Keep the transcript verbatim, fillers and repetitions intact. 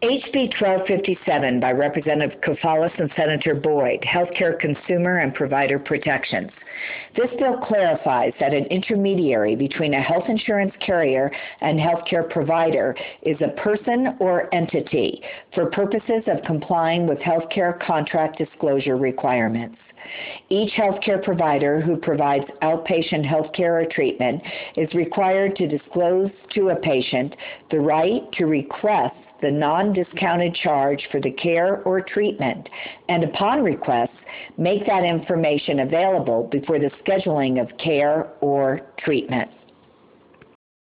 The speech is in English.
H B twelve fifty-seven by Representative Cofalis and Senator Boyd, Healthcare Consumer and Provider Protections. This bill clarifies that an intermediary between a health insurance carrier and healthcare provider is a person or entity for purposes of complying with healthcare contract disclosure requirements. Each healthcare provider who provides outpatient healthcare or treatment is required to disclose to a patient the right to request the non-discounted charge for the care or treatment, and upon request, make that information available before the scheduling of care or treatment.